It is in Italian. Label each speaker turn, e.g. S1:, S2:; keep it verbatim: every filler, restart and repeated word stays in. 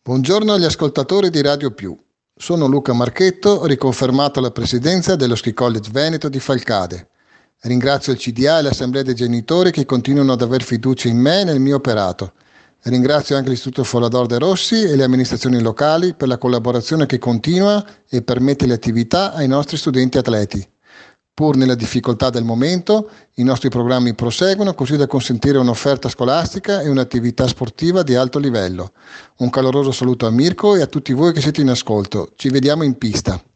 S1: Buongiorno agli ascoltatori di Radio Più. Sono Luca Marchetto, riconfermato alla presidenza dello Ski College Veneto di Falcade. Ringrazio il C D A e l'Assemblea dei genitori che continuano ad aver fiducia in me e nel mio operato. Ringrazio anche l'Istituto Follador de Rossi e le amministrazioni locali per la collaborazione che continua e permette le attività ai nostri studenti atleti. Pur nella difficoltà del momento, i nostri programmi proseguono così da consentire un'offerta scolastica e un'attività sportiva di alto livello. Un caloroso saluto a Mirko e a tutti voi che siete in ascolto. Ci vediamo in pista.